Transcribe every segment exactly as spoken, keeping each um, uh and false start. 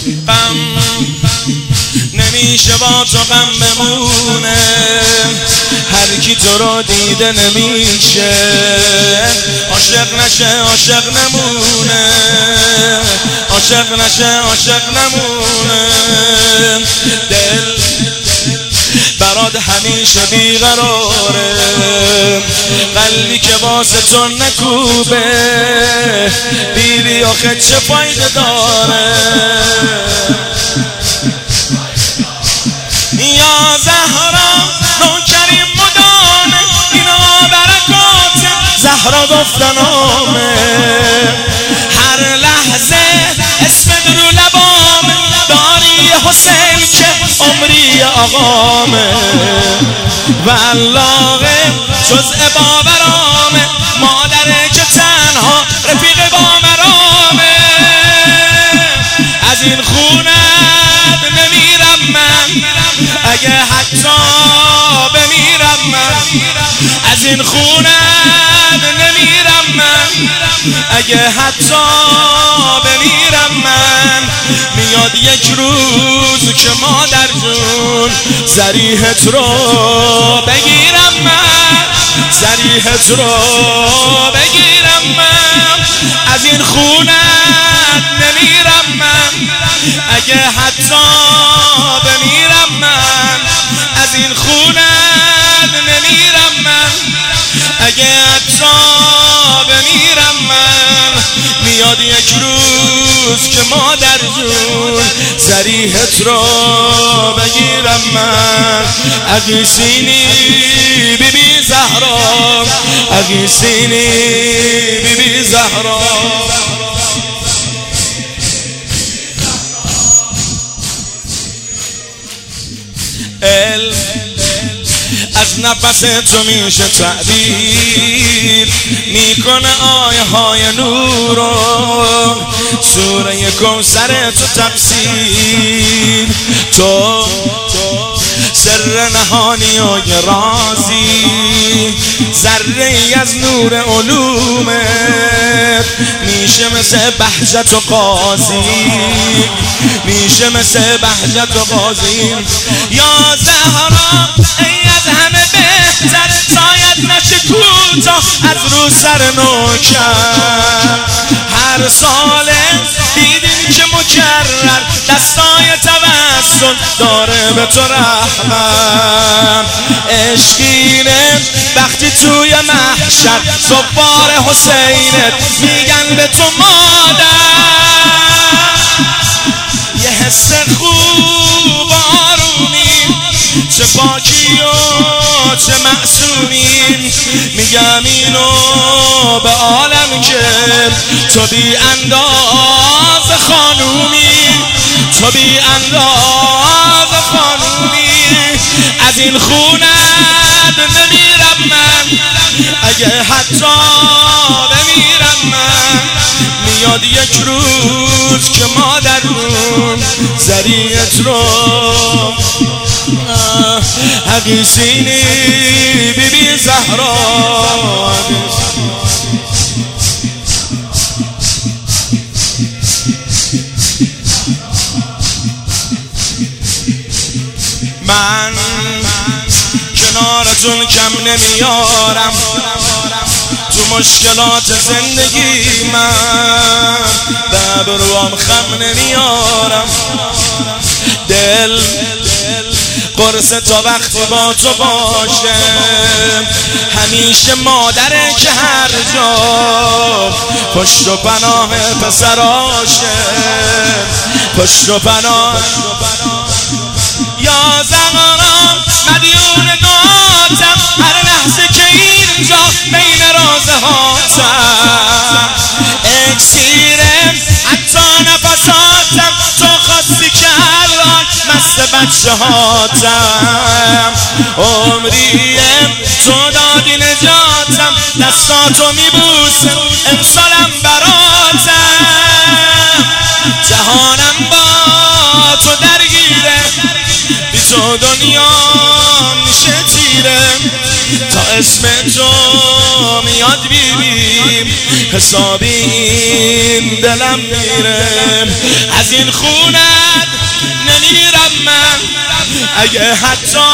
غم نمیشه با تو غم بمونه، هر کی تو رو دیده نمیشه عاشق نشه عاشق نمونه، عاشق نشه عاشق نمونه. دل برات همیشه بیقراره، قلبی که واسه تو نکوبه بیری آخه چه فایده داره. یا زهرا نوکریم مدامه، اینا برکات زهرا گفتنامه، هر لحظه اسم رو لبامه، داری حسین که عمری آقامه، والله جزء باورامه، مادره که تنها رفیق با مرامه. از این خونت نمیرم من اگه حتی بمیرم من، از این خونت نمیرم من اگه حتی بمیرم من. میاد یک روز که مادر جون ذریحت رو بگیرم من، ذریحت رو بگیرم من. از این خونت نمیرم من اگه حتی بمیرم من، از این خونت نمیرم من اگه حتی بمیرم من. میاد یک روز که مادر جون ذریحت رو بگیرم من. اغیثینی بی بی زهرا، اغیثینی بی بی زهرا. از نفس تو میشه تعبیر میکنه آیه های نور و سوره کوثر تو تفسیر. تو سر نهانی و یه رازی، ذره ای از نور علومت، میشه مثل بهجت و قاضی، میشه مثل بهجت و قاضی. یا زهرا ای از همه بهتر، شاید نشه کوتاه از رو سر نوکر. هر ساله دیدیم که مکرر دستای توسل داره به تو رحمت. عشقینه وقتی توی محشر زوار حسینت میگن به تو مادر. یه حس خوب آرومی، چه پاکی و چه معصومی، میگم اینو به عالم که تو بی انداز خانومی، تو بی انداز خانومی. از این خونت نمیرم من اگه حتی بمیرم من. میاد یک روز که مادرون ذریعت رو اغیثینی بی بی زهرا. من کنارتون کم نمیارم تو مشکلات زندگی، من به ابروام خم نمیارم. دل قرص تا وقتی با تو باشه، همیشه مادره که هر جا پشت و پناه پسراشه، پشت و پناه. یا زهرا مدیون دعاتم، هر لحظه که اینجا بین رازه هاتم. اکسیرم حتی نفساتم، تو خواستی که الان مست بچه هاتم. عمریم تو دادی نجاتم، دستاتو میبوسم امسالم براتم. جهانم با تو درگیره، بی تو دنیا میشه تیره. تا اسم تو میاد بیبیم حسابی این دلم میره. از این خونه من اگه حتی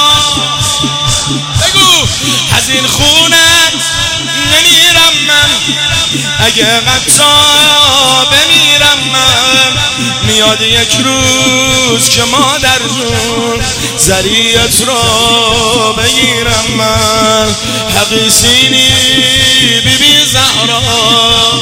بگو از این خونت نمیرم من اگه حتی بمیرم من میاد یک روز که مادر جون ذریعت رو بگیرم من حقی سینی بی بی زهرا